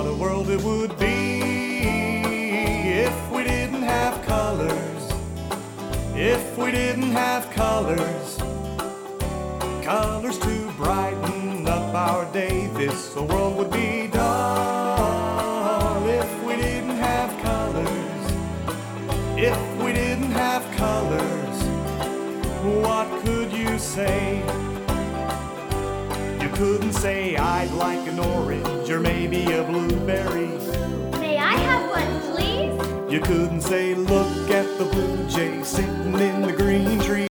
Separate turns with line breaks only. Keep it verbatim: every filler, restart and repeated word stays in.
What a world it would be if we didn't have colors. If we didn't have colors, colors to brighten up our day, this world would be dull. If we didn't have colors, if we didn't have colors, what could you say? You couldn't say I'd like an orange or maybe a blueberry.
May I have one, please?
You couldn't say look at the blue jay sitting in the green tree.